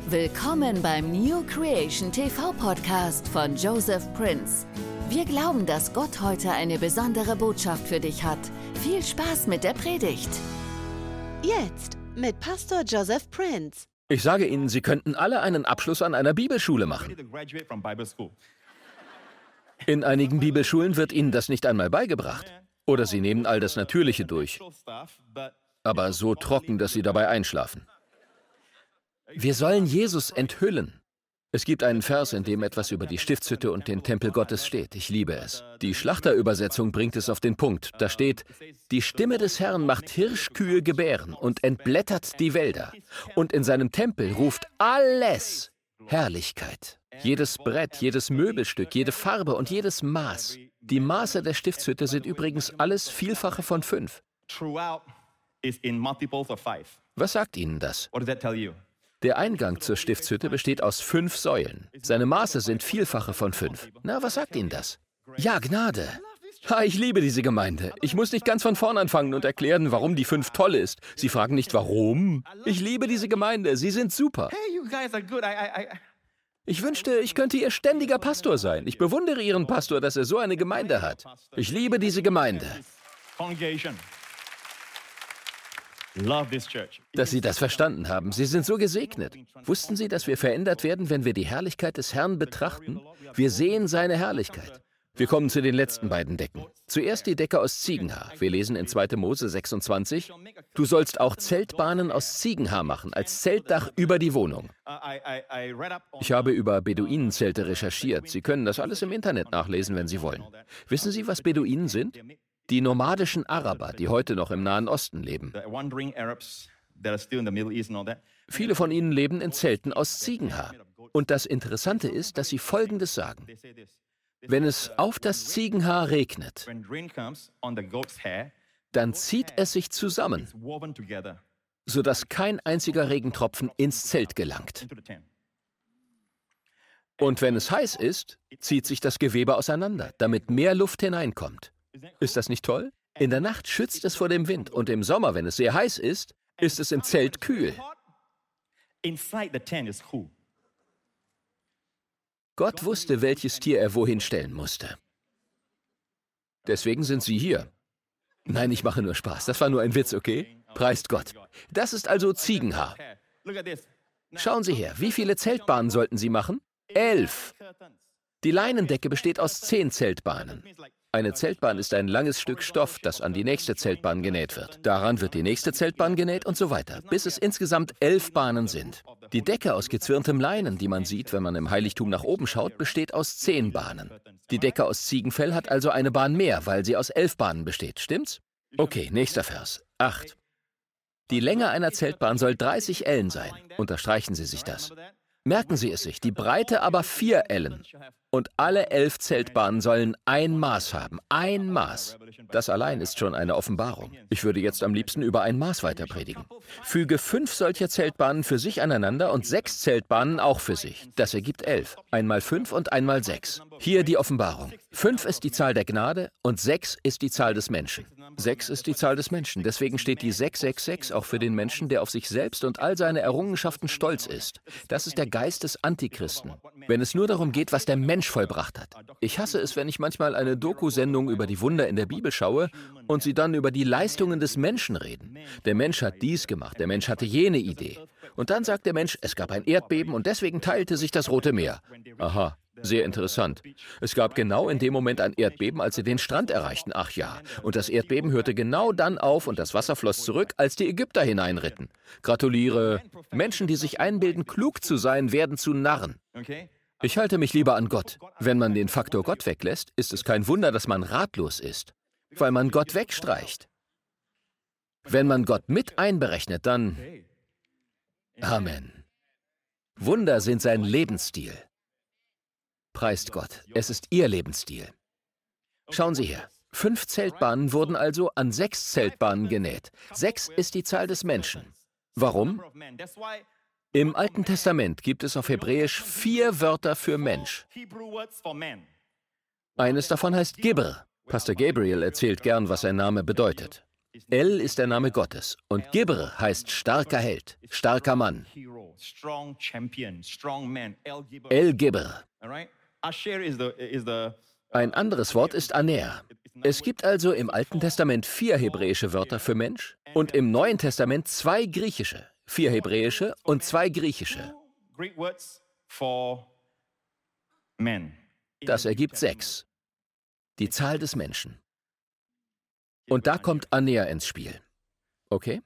Willkommen beim New Creation TV Podcast von Joseph Prince. Wir glauben, dass Gott heute eine besondere Botschaft für dich hat. Viel Spaß mit der Predigt. Jetzt mit Pastor Joseph Prince. Ich sage Ihnen, Sie könnten alle einen Abschluss an einer Bibelschule machen. In einigen Bibelschulen wird Ihnen das nicht einmal beigebracht. Oder Sie nehmen all das Natürliche durch. Aber so trocken, dass Sie dabei einschlafen. Wir sollen Jesus enthüllen. Es gibt einen Vers, in dem etwas über die Stiftshütte und den Tempel Gottes steht. Ich liebe es. Die Schlachterübersetzung bringt es auf den Punkt. Da steht: Die Stimme des Herrn macht Hirschkühe gebären und entblättert die Wälder. Und in seinem Tempel ruft alles Herrlichkeit. Jedes Brett, jedes Möbelstück, jede Farbe und jedes Maß. Die Maße der Stiftshütte sind übrigens alles Vielfache von 5. Was sagt Ihnen das? Der Eingang zur Stiftshütte besteht aus 5 Säulen. Seine Maße sind Vielfache von 5. Na, was sagt Ihnen das? Ja, Gnade. Ha, ich liebe diese Gemeinde. Ich muss nicht ganz von vorn anfangen und erklären, warum die 5 toll ist. Sie fragen nicht, warum. Ich liebe diese Gemeinde. Sie sind super. Ich wünschte, ich könnte Ihr ständiger Pastor sein. Ich bewundere Ihren Pastor, dass er so eine Gemeinde hat. Ich liebe diese Gemeinde. Dass Sie das verstanden haben. Sie sind so gesegnet. Wussten Sie, dass wir verändert werden, wenn wir die Herrlichkeit des Herrn betrachten? Wir sehen seine Herrlichkeit. Wir kommen zu den letzten beiden Decken. Zuerst die Decke aus Ziegenhaar. Wir lesen in 2. Mose 26. Du sollst auch Zeltbahnen aus Ziegenhaar machen, als Zeltdach über die Wohnung. Ich habe über Beduinenzelte recherchiert. Sie können das alles im Internet nachlesen, wenn Sie wollen. Wissen Sie, was Beduinen sind? Die nomadischen Araber, die heute noch im Nahen Osten leben. Viele von ihnen leben in Zelten aus Ziegenhaar. Und das Interessante ist, dass sie Folgendes sagen: Wenn es auf das Ziegenhaar regnet, dann zieht es sich zusammen, sodass kein einziger Regentropfen ins Zelt gelangt. Und wenn es heiß ist, zieht sich das Gewebe auseinander, damit mehr Luft hineinkommt. Ist das nicht toll? In der Nacht schützt es vor dem Wind und im Sommer, wenn es sehr heiß ist es im Zelt kühl. Gott wusste, welches Tier er wohin stellen musste. Deswegen sind Sie hier. Nein, ich mache nur Spaß. Das war nur ein Witz, okay? Preist Gott. Das ist also Ziegenhaar. Schauen Sie her, wie viele Zeltbahnen sollten Sie machen? 11. Die Leinendecke besteht aus 10 Zeltbahnen. Eine Zeltbahn ist ein langes Stück Stoff, das an die nächste Zeltbahn genäht wird. Daran wird die nächste Zeltbahn genäht und so weiter, bis es insgesamt 11 Bahnen sind. Die Decke aus gezwirntem Leinen, die man sieht, wenn man im Heiligtum nach oben schaut, besteht aus 10 Bahnen. Die Decke aus Ziegenfell hat also eine Bahn mehr, weil sie aus 11 Bahnen besteht, stimmt's? Okay, nächster Vers. 8. Die Länge einer Zeltbahn soll 30 Ellen sein. Unterstreichen Sie sich das. Merken Sie es sich, die Breite aber 4 Ellen. Und alle 11 Zeltbahnen sollen ein Maß haben. Ein Maß. Das allein ist schon eine Offenbarung. Ich würde jetzt am liebsten über ein Maß weiter predigen. Füge 5 solcher Zeltbahnen für sich aneinander und 6 Zeltbahnen auch für sich. Das ergibt 11. Einmal 5 und einmal 6. Hier die Offenbarung. 5 ist die Zahl der Gnade und 6 ist die Zahl des Menschen. 6 ist die Zahl des Menschen. Deswegen steht die 666 auch für den Menschen, der auf sich selbst und all seine Errungenschaften stolz ist. Das ist der Geist des Antichristen. Wenn es nur darum geht, was der Mensch vollbracht hat. Ich hasse es, wenn ich manchmal eine Doku-Sendung über die Wunder in der Bibel schaue und sie dann über die Leistungen des Menschen reden. Der Mensch hat dies gemacht, der Mensch hatte jene Idee. Und dann sagt der Mensch, es gab ein Erdbeben und deswegen teilte sich das Rote Meer. Aha, sehr interessant. Es gab genau in dem Moment ein Erdbeben, als sie den Strand erreichten. Ach ja, und das Erdbeben hörte genau dann auf und das Wasser floss zurück, als die Ägypter hineinritten. Gratuliere. Menschen, die sich einbilden, klug zu sein, werden zu Narren. Ich halte mich lieber an Gott. Wenn man den Faktor Gott weglässt, ist es kein Wunder, dass man ratlos ist, weil man Gott wegstreicht. Wenn man Gott mit einberechnet, dann... Amen. Wunder sind sein Lebensstil. Preist Gott, es ist Ihr Lebensstil. Schauen Sie her. 5 Zeltbahnen wurden also an 6 Zeltbahnen genäht. 6 ist die Zahl des Menschen. Warum? Im Alten Testament gibt es auf Hebräisch 4 Wörter für Mensch. Eines davon heißt Gibber. Pastor Gabriel erzählt gern, was sein Name bedeutet. El ist der Name Gottes und Gibr heißt starker Held, starker Mann. El Gibr. Ein anderes Wort ist Aner. Es gibt also im Alten Testament 4 hebräische Wörter für Mensch und im Neuen Testament 2 griechische. 4 hebräische und 2 griechische. Das ergibt 6. Die Zahl des Menschen. Und da kommt Aner ins Spiel. Okay?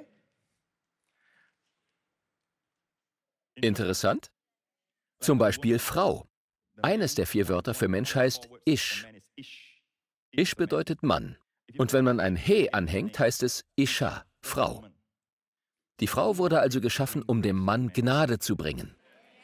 Interessant? Zum Beispiel Frau. Eines der 4 Wörter für Mensch heißt Ish. Ish bedeutet Mann. Und wenn man ein He anhängt, heißt es Isha, Frau. Die Frau wurde also geschaffen, um dem Mann Gnade zu bringen.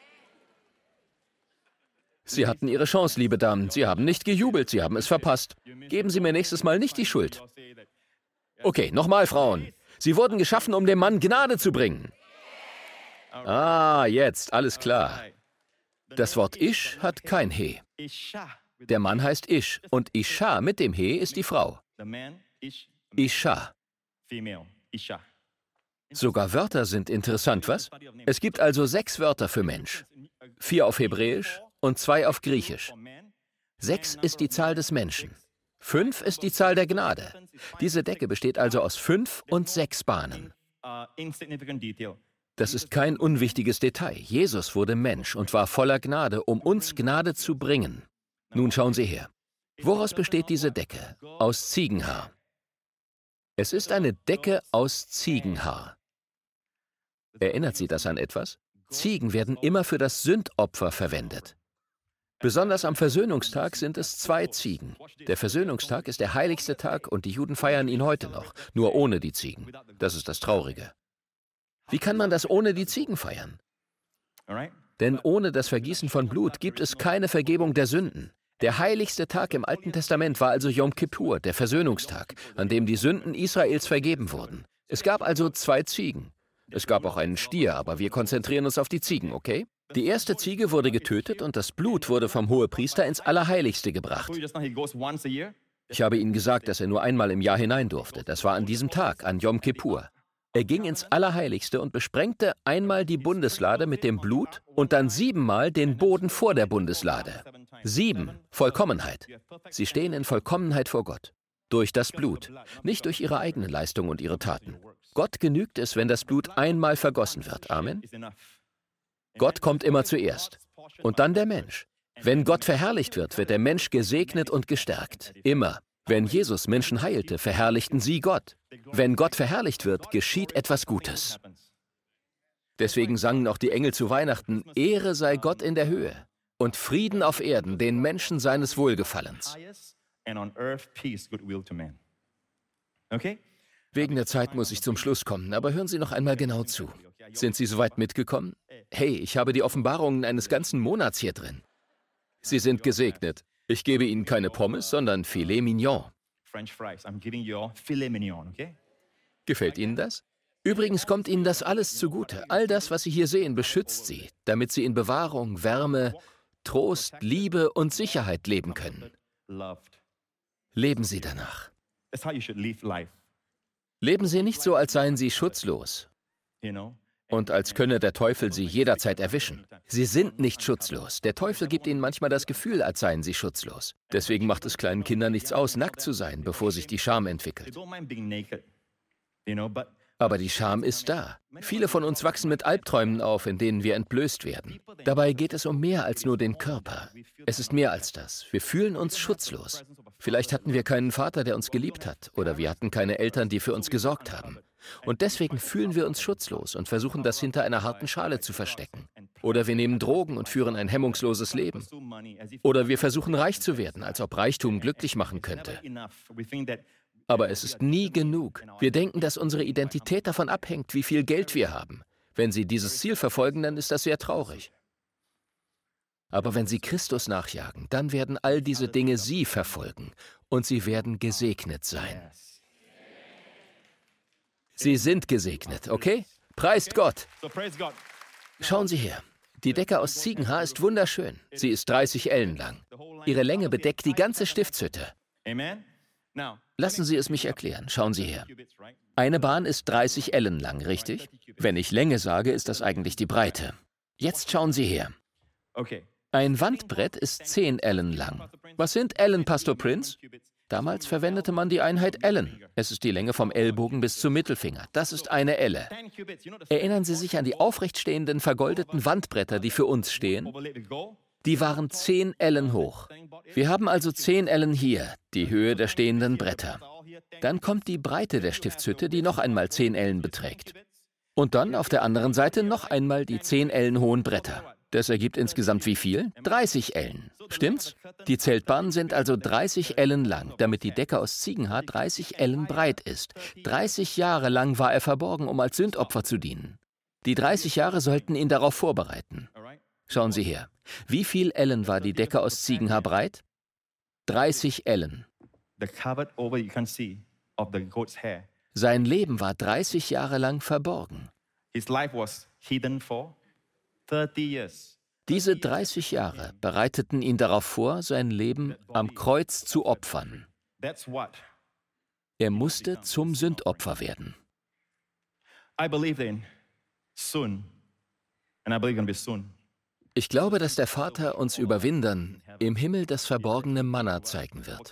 Sie hatten Ihre Chance, liebe Damen. Sie haben nicht gejubelt, Sie haben es verpasst. Geben Sie mir nächstes Mal nicht die Schuld. Okay, nochmal, Frauen. Sie wurden geschaffen, um dem Mann Gnade zu bringen. Ah, jetzt, alles klar. Das Wort Ish hat kein He. Der Mann heißt Ish und Isha mit dem He ist die Frau. Isha. Sogar Wörter sind interessant, was? Es gibt also 6 Wörter für Mensch. 4 auf Hebräisch und 2 auf Griechisch. 6 ist die Zahl des Menschen. 5 ist die Zahl der Gnade. Diese Decke besteht also aus 5 und 6 Bahnen. Das ist kein unwichtiges Detail. Jesus wurde Mensch und war voller Gnade, um uns Gnade zu bringen. Nun schauen Sie her. Woraus besteht diese Decke? Aus Ziegenhaar. Es ist eine Decke aus Ziegenhaar. Erinnert Sie das an etwas? Ziegen werden immer für das Sündopfer verwendet. Besonders am Versöhnungstag sind es 2 Ziegen. Der Versöhnungstag ist der heiligste Tag und die Juden feiern ihn heute noch, nur ohne die Ziegen. Das ist das Traurige. Wie kann man das ohne die Ziegen feiern? Denn ohne das Vergießen von Blut gibt es keine Vergebung der Sünden. Der heiligste Tag im Alten Testament war also Yom Kippur, der Versöhnungstag, an dem die Sünden Israels vergeben wurden. Es gab also 2 Ziegen. Es gab auch einen Stier, aber wir konzentrieren uns auf die Ziegen, okay? Die erste Ziege wurde getötet und das Blut wurde vom Hohepriester ins Allerheiligste gebracht. Ich habe Ihnen gesagt, dass er nur einmal im Jahr hinein durfte. Das war an diesem Tag, an Yom Kippur. Er ging ins Allerheiligste und besprengte einmal die Bundeslade mit dem Blut und dann 7-mal den Boden vor der Bundeslade. 7, Vollkommenheit. Sie stehen in Vollkommenheit vor Gott. Durch das Blut, nicht durch ihre eigene Leistung und ihre Taten. Gott genügt es, wenn das Blut einmal vergossen wird. Amen. Gott kommt immer zuerst. Und dann der Mensch. Wenn Gott verherrlicht wird, wird der Mensch gesegnet und gestärkt. Immer. Wenn Jesus Menschen heilte, verherrlichten sie Gott. Wenn Gott verherrlicht wird, geschieht etwas Gutes. Deswegen sangen auch die Engel zu Weihnachten, Ehre sei Gott in der Höhe und Frieden auf Erden den Menschen seines Wohlgefallens. Wegen der Zeit muss ich zum Schluss kommen, aber hören Sie noch einmal genau zu. Sind Sie soweit mitgekommen? Hey, ich habe die Offenbarungen eines ganzen Monats hier drin. Sie sind gesegnet. Ich gebe Ihnen keine Pommes, sondern Filet Mignon. Gefällt Ihnen das? Übrigens kommt Ihnen das alles zugute. All das, was Sie hier sehen, beschützt Sie, damit Sie in Bewahrung, Wärme, Trost, Liebe und Sicherheit leben können. Leben Sie danach. Leben Sie nicht so, als seien Sie schutzlos und als könne der Teufel Sie jederzeit erwischen. Sie sind nicht schutzlos. Der Teufel gibt Ihnen manchmal das Gefühl, als seien Sie schutzlos. Deswegen macht es kleinen Kindern nichts aus, nackt zu sein, bevor sich die Scham entwickelt. Aber die Scham ist da. Viele von uns wachsen mit Albträumen auf, in denen wir entblößt werden. Dabei geht es um mehr als nur den Körper. Es ist mehr als das. Wir fühlen uns schutzlos. Vielleicht hatten wir keinen Vater, der uns geliebt hat, oder wir hatten keine Eltern, die für uns gesorgt haben. Und deswegen fühlen wir uns schutzlos und versuchen, das hinter einer harten Schale zu verstecken. Oder wir nehmen Drogen und führen ein hemmungsloses Leben. Oder wir versuchen, reich zu werden, als ob Reichtum glücklich machen könnte. Aber es ist nie genug. Wir denken, dass unsere Identität davon abhängt, wie viel Geld wir haben. Wenn Sie dieses Ziel verfolgen, dann ist das sehr traurig. Aber wenn Sie Christus nachjagen, dann werden all diese Dinge Sie verfolgen und Sie werden gesegnet sein. Sie sind gesegnet, okay? Preist Gott! Schauen Sie her. Die Decke aus Ziegenhaar ist wunderschön. Sie ist 30 Ellen lang. Ihre Länge bedeckt die ganze Stiftshütte. Lassen Sie es mich erklären. Schauen Sie her. Eine Bahn ist 30 Ellen lang, richtig? Wenn ich Länge sage, ist das eigentlich die Breite. Jetzt schauen Sie her. Ein Wandbrett ist 10 Ellen lang. Was sind Ellen, Pastor Prince? Damals verwendete man die Einheit Ellen. Es ist die Länge vom Ellbogen bis zum Mittelfinger. Das ist eine Elle. Erinnern Sie sich an die aufrecht stehenden vergoldeten Wandbretter, die für uns stehen? Die waren 10 Ellen hoch. Wir haben also 10 Ellen hier, die Höhe der stehenden Bretter. Dann kommt die Breite der Stiftshütte, die noch einmal 10 Ellen beträgt. Und dann auf der anderen Seite noch einmal die 10 Ellen hohen Bretter. Das ergibt insgesamt wie viel? 30 Ellen. Stimmt's? Die Zeltbahnen sind also 30 Ellen lang, damit die Decke aus Ziegenhaar 30 Ellen breit ist. 30 Jahre lang war er verborgen, um als Sündopfer zu dienen. Die 30 Jahre sollten ihn darauf vorbereiten. Schauen Sie her. Wie viel Ellen war die Decke aus Ziegenhaar breit? 30 Ellen. Sein Leben war 30 Jahre lang verborgen. Diese 30 Jahre bereiteten ihn darauf vor, sein Leben am Kreuz zu opfern. Er musste zum Sündopfer werden. Ich glaube, dass der Vater uns Überwindern im Himmel das verborgene Manna zeigen wird.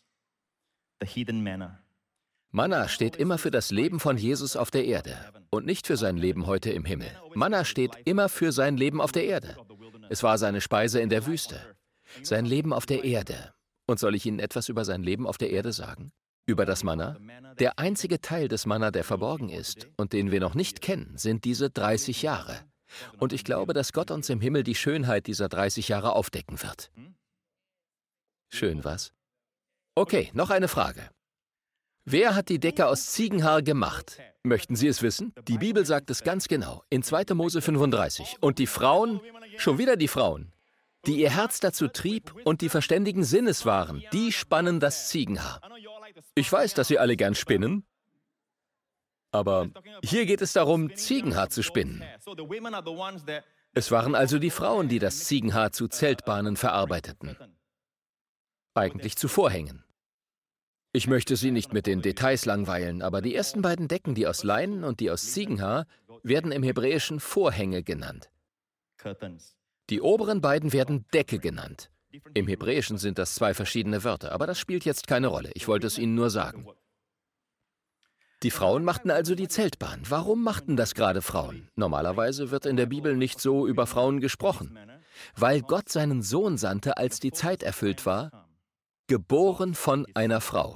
Manna steht immer für das Leben von Jesus auf der Erde und nicht für sein Leben heute im Himmel. Manna steht immer für sein Leben auf der Erde. Es war seine Speise in der Wüste. Sein Leben auf der Erde. Und soll ich Ihnen etwas über sein Leben auf der Erde sagen? Über das Manna? Der einzige Teil des Manna, der verborgen ist und den wir noch nicht kennen, sind diese 30 Jahre. Und ich glaube, dass Gott uns im Himmel die Schönheit dieser 30 Jahre aufdecken wird. Schön, was? Okay, noch eine Frage. Wer hat die Decke aus Ziegenhaar gemacht? Möchten Sie es wissen? Die Bibel sagt es ganz genau, in 2. Mose 35. Und die Frauen, schon wieder die Frauen, die ihr Herz dazu trieb und die verständigen Sinnes waren, die spannen das Ziegenhaar. Ich weiß, dass Sie alle gern spinnen, aber hier geht es darum, Ziegenhaar zu spinnen. Es waren also die Frauen, die das Ziegenhaar zu Zeltbahnen verarbeiteten. Eigentlich zu Vorhängen. Ich möchte Sie nicht mit den Details langweilen, aber die ersten beiden Decken, die aus Leinen und die aus Ziegenhaar, werden im Hebräischen Vorhänge genannt. Die oberen beiden werden Decke genannt. Im Hebräischen sind das zwei verschiedene Wörter, aber das spielt jetzt keine Rolle. Ich wollte es Ihnen nur sagen. Die Frauen machten also die Zeltbahn. Warum machten das gerade Frauen? Normalerweise wird in der Bibel nicht so über Frauen gesprochen. Weil Gott seinen Sohn sandte, als die Zeit erfüllt war, geboren von einer Frau.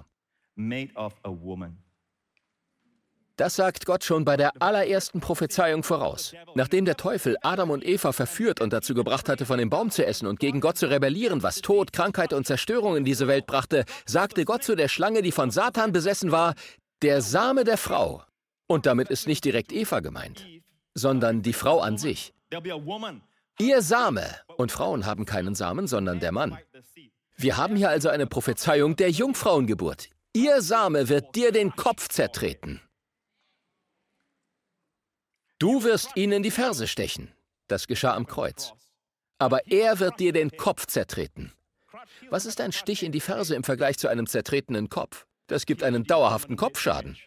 Das sagt Gott schon bei der allerersten Prophezeiung voraus. Nachdem der Teufel Adam und Eva verführt und dazu gebracht hatte, von dem Baum zu essen und gegen Gott zu rebellieren, was Tod, Krankheit und Zerstörung in diese Welt brachte, sagte Gott zu der Schlange, die von Satan besessen war, der Same der Frau. Und damit ist nicht direkt Eva gemeint, sondern die Frau an sich. Ihr Same. Und Frauen haben keinen Samen, sondern der Mann. Wir haben hier also eine Prophezeiung der Jungfrauengeburt. Ihr Same wird dir den Kopf zertreten. Du wirst ihn in die Ferse stechen. Das geschah am Kreuz. Aber er wird dir den Kopf zertreten. Was ist ein Stich in die Ferse im Vergleich zu einem zertretenen Kopf? Das gibt einen dauerhaften Kopfschaden.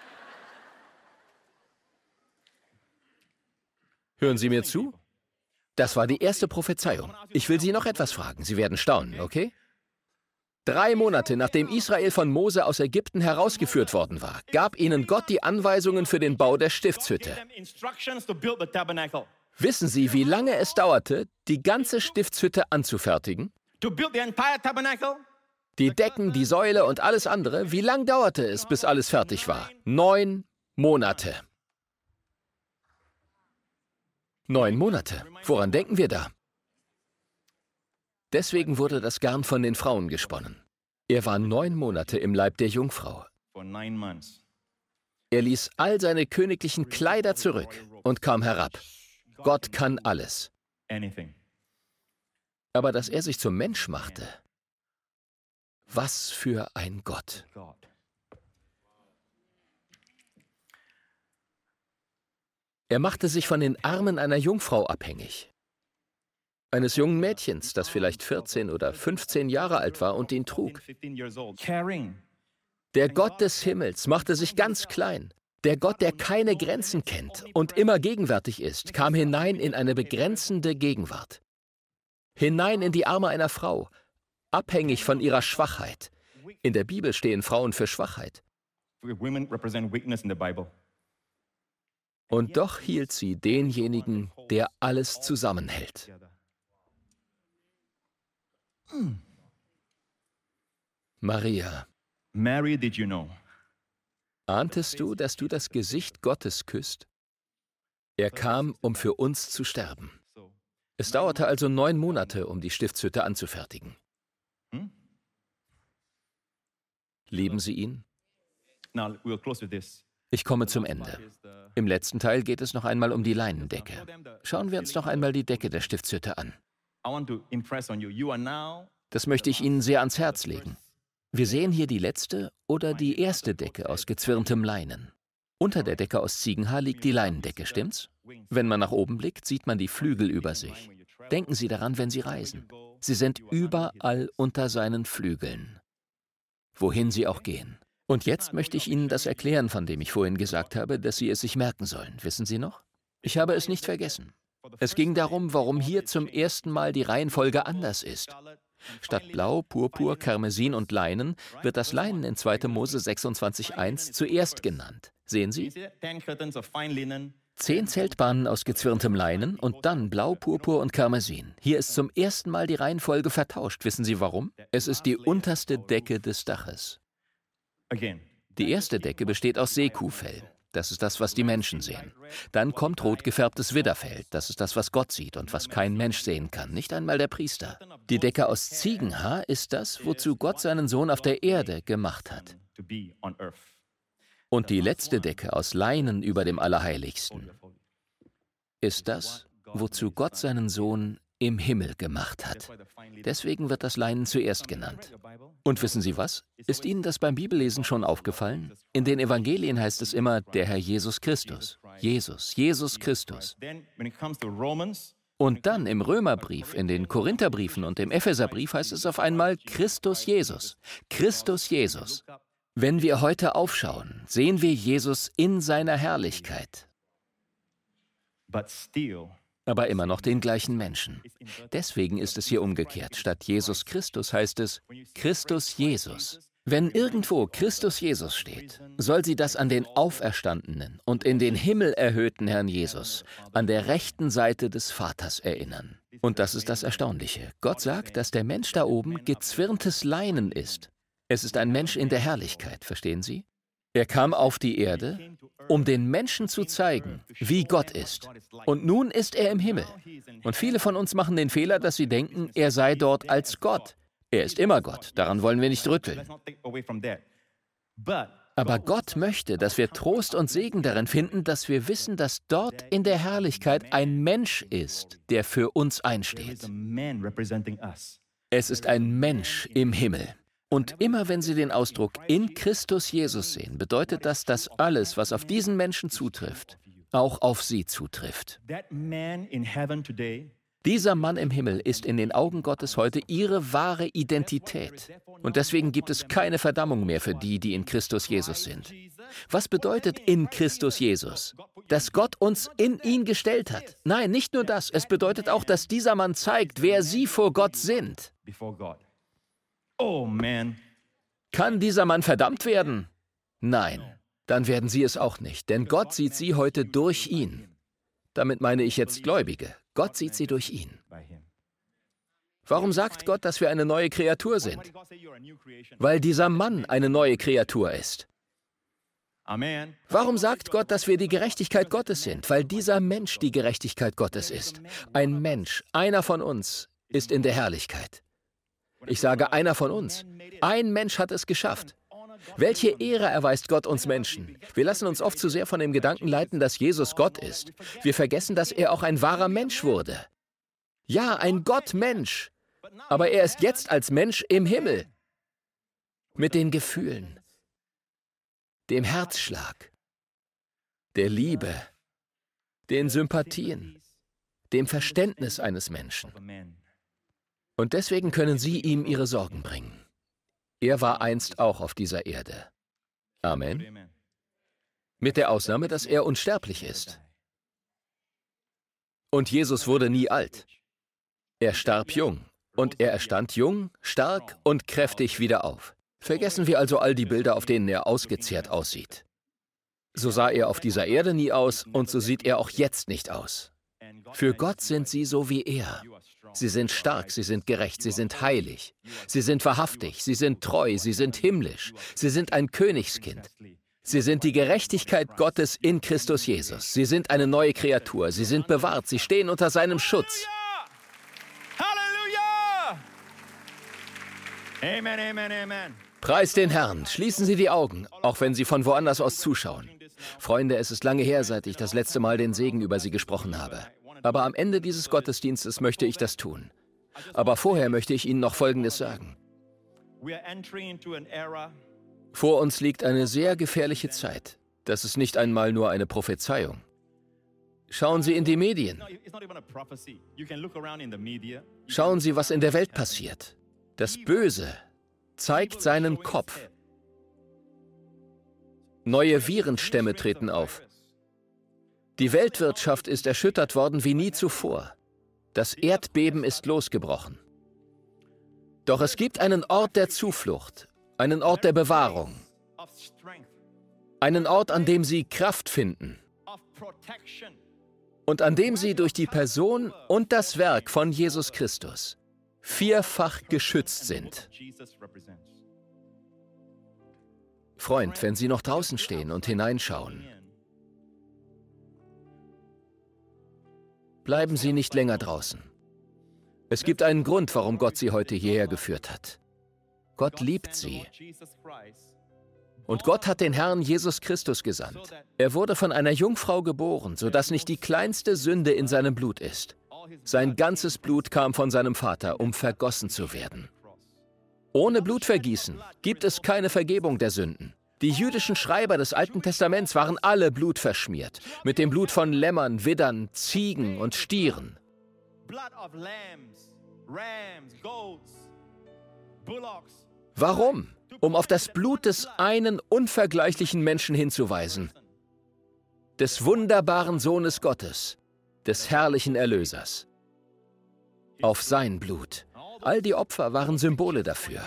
Hören Sie mir zu? Das war die erste Prophezeiung. Ich will Sie noch etwas fragen. Sie werden staunen, okay? 3 Monate nachdem Israel von Mose aus Ägypten herausgeführt worden war, gab ihnen Gott die Anweisungen für den Bau der Stiftshütte. Wissen Sie, wie lange es dauerte, die ganze Stiftshütte anzufertigen? Die Decken, die Säule und alles andere, wie lang dauerte es, bis alles fertig war? 9 Monate. 9 Monate. Woran denken wir da? Deswegen wurde das Garn von den Frauen gesponnen. Er war 9 Monate im Leib der Jungfrau. Er ließ all seine königlichen Kleider zurück und kam herab. Gott kann alles. Aber dass er sich zum Mensch machte, was für ein Gott. Er machte sich von den Armen einer Jungfrau abhängig. Eines jungen Mädchens, das vielleicht 14 oder 15 Jahre alt war und ihn trug. Der Gott des Himmels machte sich ganz klein. Der Gott, der keine Grenzen kennt und immer gegenwärtig ist, kam hinein in eine begrenzende Gegenwart. Hinein in die Arme einer Frau, abhängig von ihrer Schwachheit. In der Bibel stehen Frauen für Schwachheit. Und doch hielt sie denjenigen, der alles zusammenhält. Maria, Mary, did you know? ahntest du, dass du das Gesicht Gottes küsst? Er kam, um für uns zu sterben. Es dauerte also 9 Monate, um die Stiftshütte anzufertigen. Lieben Sie ihn? Now we'll close with this. Ich komme zum Ende. Im letzten Teil geht es noch einmal um die Leinendecke. Schauen wir uns noch einmal die Decke der Stiftshütte an. I want to impress on you. You are now Das möchte ich Ihnen sehr ans Herz legen. Wir sehen hier die letzte oder die erste Decke aus gezwirntem Leinen. Unter der Decke aus Ziegenhaar liegt die Leinendecke, stimmt's? Wenn man nach oben blickt, sieht man die Flügel über sich. Denken Sie daran, wenn Sie reisen. Sie sind überall unter seinen Flügeln. Wohin Sie auch gehen. Und jetzt möchte ich Ihnen das erklären, von dem ich vorhin gesagt habe, dass Sie es sich merken sollen. Wissen Sie noch? Ich habe es nicht vergessen. Es ging darum, warum hier zum ersten Mal die Reihenfolge anders ist. Statt Blau, Purpur, Karmesin und Leinen wird das Leinen in 2. Mose 26,1 zuerst genannt. Sehen Sie? 10 Zeltbahnen aus gezwirntem Leinen und dann Blau, Purpur und Karmesin. Hier ist zum ersten Mal die Reihenfolge vertauscht. Wissen Sie warum? Es ist die unterste Decke des Daches. Die erste Decke besteht aus Seekuhfell. Das ist das, was die Menschen sehen. Dann kommt rot gefärbtes Widderfell. Das ist das, was Gott sieht und was kein Mensch sehen kann, nicht einmal der Priester. Die Decke aus Ziegenhaar ist das, wozu Gott seinen Sohn auf der Erde gemacht hat. Und die letzte Decke aus Leinen über dem Allerheiligsten ist das, wozu Gott seinen Sohn im Himmel gemacht hat. Deswegen wird das Leinen zuerst genannt. Und wissen Sie was? Ist Ihnen das beim Bibellesen schon aufgefallen? In den Evangelien heißt es immer, der Herr Jesus Christus. Jesus Christus. Und dann im Römerbrief, in den Korintherbriefen und im Epheserbrief heißt es auf einmal Christus Jesus. Christus Jesus. Wenn wir heute aufschauen, sehen wir Jesus in seiner Herrlichkeit. Aber immer noch den gleichen Menschen. Deswegen ist es hier umgekehrt. Statt Jesus Christus heißt es Christus Jesus. Wenn irgendwo Christus Jesus steht, soll sie das an den auferstandenen und in den Himmel erhöhten Herrn Jesus, an der rechten Seite des Vaters erinnern. Und das ist das Erstaunliche. Gott sagt, dass der Mensch da oben gezwirntes Leinen ist. Es ist ein Mensch in der Herrlichkeit, verstehen Sie? Er kam auf die Erde, um den Menschen zu zeigen, wie Gott ist. Und nun ist er im Himmel. Und viele von uns machen den Fehler, dass sie denken, er sei dort als Gott. Er ist immer Gott, daran wollen wir nicht rütteln. Aber Gott möchte, dass wir Trost und Segen darin finden, dass wir wissen, dass dort in der Herrlichkeit ein Mensch ist, der für uns einsteht. Es ist ein Mensch im Himmel. Und immer wenn Sie den Ausdruck in Christus Jesus sehen, bedeutet das, dass alles, was auf diesen Menschen zutrifft, auch auf Sie zutrifft. Dieser Mann im Himmel ist in den Augen Gottes heute Ihre wahre Identität. Und deswegen gibt es keine Verdammung mehr für die, die in Christus Jesus sind. Was bedeutet in Christus Jesus? Dass Gott uns in ihn gestellt hat. Nein, nicht nur das. Es bedeutet auch, dass dieser Mann zeigt, wer Sie vor Gott sind. Kann dieser Mann verdammt werden? Nein, dann werden Sie es auch nicht, denn Gott sieht Sie heute durch ihn. Damit meine ich jetzt Gläubige. Gott sieht sie durch ihn. Warum sagt Gott, dass wir eine neue Kreatur sind? Weil dieser Mann eine neue Kreatur ist. Warum sagt Gott, dass wir die Gerechtigkeit Gottes sind? Weil dieser Mensch die Gerechtigkeit Gottes ist. Ein Mensch, einer von uns, ist in der Herrlichkeit. Ich sage einer von uns. Ein Mensch hat es geschafft. Welche Ehre erweist Gott uns Menschen? Wir lassen uns oft zu sehr von dem Gedanken leiten, dass Jesus Gott ist. Wir vergessen, dass er auch ein wahrer Mensch wurde. Ja, ein Gottmensch. Aber er ist jetzt als Mensch im Himmel. Mit den Gefühlen, dem Herzschlag, der Liebe, den Sympathien, dem Verständnis eines Menschen. Und deswegen können Sie ihm Ihre Sorgen bringen. Er war einst auch auf dieser Erde. Amen. Mit der Ausnahme, dass er unsterblich ist. Und Jesus wurde nie alt. Er starb jung. Und er erstand jung, stark und kräftig wieder auf. Vergessen wir also all die Bilder, auf denen er ausgezehrt aussieht. So sah er auf dieser Erde nie aus und so sieht er auch jetzt nicht aus. Für Gott sind sie so wie er. Sie sind stark, sie sind gerecht, sie sind heilig. Sie sind wahrhaftig, sie sind treu, sie sind himmlisch. Sie sind ein Königskind. Sie sind die Gerechtigkeit Gottes in Christus Jesus. Sie sind eine neue Kreatur. Sie sind bewahrt. Sie stehen unter seinem Schutz. Halleluja! Amen, amen, amen. Preis den Herrn. Schließen Sie die Augen, auch wenn Sie von woanders aus zuschauen. Freunde, es ist lange her, seit ich das letzte Mal den Segen über Sie gesprochen habe. Aber am Ende dieses Gottesdienstes möchte ich das tun. Aber vorher möchte ich Ihnen noch Folgendes sagen. Vor uns liegt eine sehr gefährliche Zeit. Das ist nicht einmal nur eine Prophezeiung. Schauen Sie in die Medien. Schauen Sie, was in der Welt passiert. Das Böse zeigt seinen Kopf. Neue Virenstämme treten auf. Die Weltwirtschaft ist erschüttert worden wie nie zuvor. Das Erdbeben ist losgebrochen. Doch es gibt einen Ort der Zuflucht, einen Ort der Bewahrung, einen Ort, an dem Sie Kraft finden und an dem Sie durch die Person und das Werk von Jesus Christus vierfach geschützt sind. Freund, wenn Sie noch draußen stehen und hineinschauen, bleiben Sie nicht länger draußen. Es gibt einen Grund, warum Gott Sie heute hierher geführt hat. Gott liebt Sie. Und Gott hat den Herrn Jesus Christus gesandt. Er wurde von einer Jungfrau geboren, sodass nicht die kleinste Sünde in seinem Blut ist. Sein ganzes Blut kam von seinem Vater, um vergossen zu werden. Ohne Blutvergießen gibt es keine Vergebung der Sünden. Die jüdischen Schreiber des Alten Testaments waren alle blutverschmiert, mit dem Blut von Lämmern, Widdern, Ziegen und Stieren. Warum? Um auf das Blut des einen unvergleichlichen Menschen hinzuweisen, des wunderbaren Sohnes Gottes, des herrlichen Erlösers. Auf sein Blut. All die Opfer waren Symbole dafür.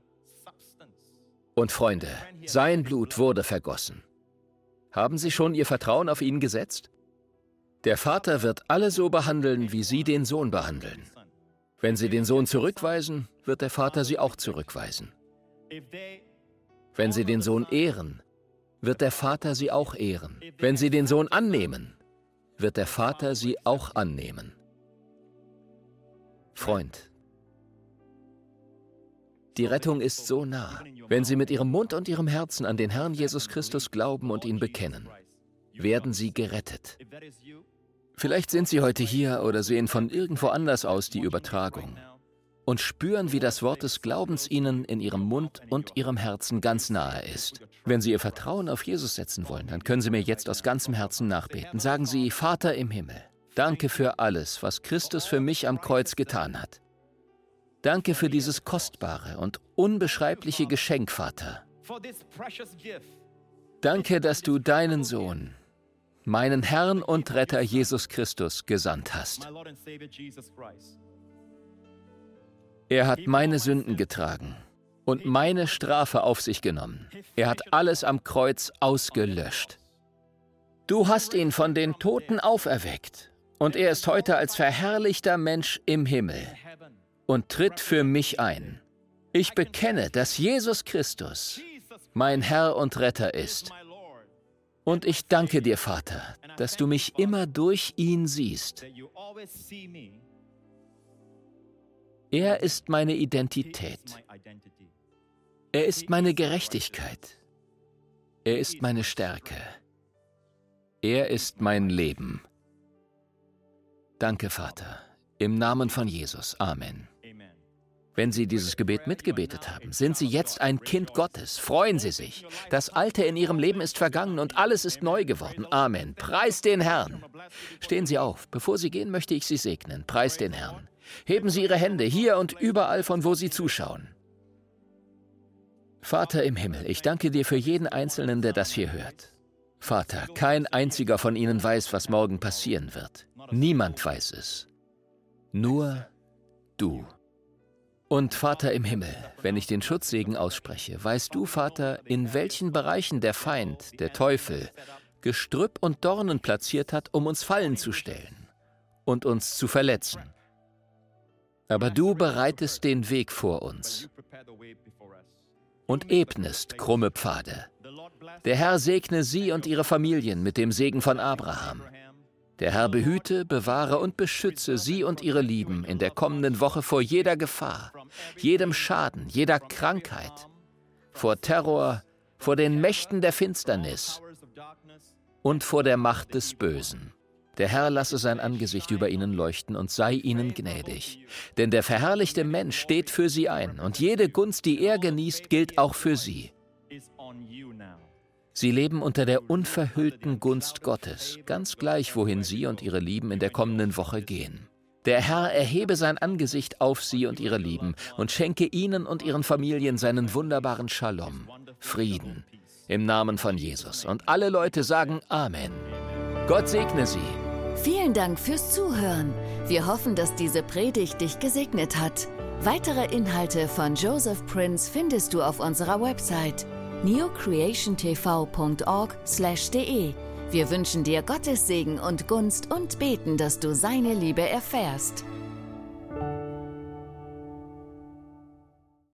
Und Freunde, sein Blut wurde vergossen. Haben Sie schon Ihr Vertrauen auf ihn gesetzt? Der Vater wird alle so behandeln, wie Sie den Sohn behandeln. Wenn Sie den Sohn zurückweisen, wird der Vater Sie auch zurückweisen. Wenn Sie den Sohn ehren, wird der Vater Sie auch ehren. Wenn Sie den Sohn annehmen, wird der Vater Sie auch annehmen. Freund, die Rettung ist so nah. Wenn Sie mit Ihrem Mund und Ihrem Herzen an den Herrn Jesus Christus glauben und ihn bekennen, werden Sie gerettet. Vielleicht sind Sie heute hier oder sehen von irgendwo anders aus die Übertragung und spüren, wie das Wort des Glaubens Ihnen in Ihrem Mund und Ihrem Herzen ganz nahe ist. Wenn Sie Ihr Vertrauen auf Jesus setzen wollen, dann können Sie mir jetzt aus ganzem Herzen nachbeten. Sagen Sie, Vater im Himmel, danke für alles, was Christus für mich am Kreuz getan hat. Danke für dieses kostbare und unbeschreibliche Geschenk, Vater. Danke, dass du deinen Sohn, meinen Herrn und Retter Jesus Christus, gesandt hast. Er hat meine Sünden getragen und meine Strafe auf sich genommen. Er hat alles am Kreuz ausgelöscht. Du hast ihn von den Toten auferweckt und er ist heute als verherrlichter Mensch im Himmel und tritt für mich ein. Ich bekenne, dass Jesus Christus mein Herr und Retter ist. Und ich danke dir, Vater, dass du mich immer durch ihn siehst. Er ist meine Identität. Er ist meine Gerechtigkeit. Er ist meine Stärke. Er ist mein Leben. Danke, Vater. Im Namen von Jesus. Amen. Wenn Sie dieses Gebet mitgebetet haben, sind Sie jetzt ein Kind Gottes. Freuen Sie sich. Das Alte in Ihrem Leben ist vergangen und alles ist neu geworden. Amen. Preis den Herrn. Stehen Sie auf. Bevor Sie gehen, möchte ich Sie segnen. Preis den Herrn. Heben Sie Ihre Hände hier und überall, von wo Sie zuschauen. Vater im Himmel, ich danke dir für jeden Einzelnen, der das hier hört. Vater, kein einziger von ihnen weiß, was morgen passieren wird. Niemand weiß es. Nur du. Und Vater im Himmel, wenn ich den Schutzsegen ausspreche, weißt du, Vater, in welchen Bereichen der Feind, der Teufel, Gestrüpp und Dornen platziert hat, um uns Fallen zu stellen und uns zu verletzen. Aber du bereitest den Weg vor uns und ebnest krumme Pfade. Der Herr segne sie und ihre Familien mit dem Segen von Abraham. Der Herr behüte, bewahre und beschütze sie und ihre Lieben in der kommenden Woche vor jeder Gefahr, jedem Schaden, jeder Krankheit, vor Terror, vor den Mächten der Finsternis und vor der Macht des Bösen. Der Herr lasse sein Angesicht über ihnen leuchten und sei ihnen gnädig. Denn der verherrlichte Mensch steht für sie ein, und jede Gunst, die er genießt, gilt auch für sie. Sie leben unter der unverhüllten Gunst Gottes, ganz gleich, wohin sie und ihre Lieben in der kommenden Woche gehen. Der Herr erhebe sein Angesicht auf sie und ihre Lieben und schenke ihnen und ihren Familien seinen wunderbaren Shalom, Frieden, im Namen von Jesus. Und alle Leute sagen Amen. Gott segne sie. Vielen Dank fürs Zuhören. Wir hoffen, dass diese Predigt dich gesegnet hat. Weitere Inhalte von Joseph Prince findest du auf unserer Website newcreationtv.org/de. Wir wünschen dir Gottes Segen und Gunst und beten, dass du seine Liebe erfährst.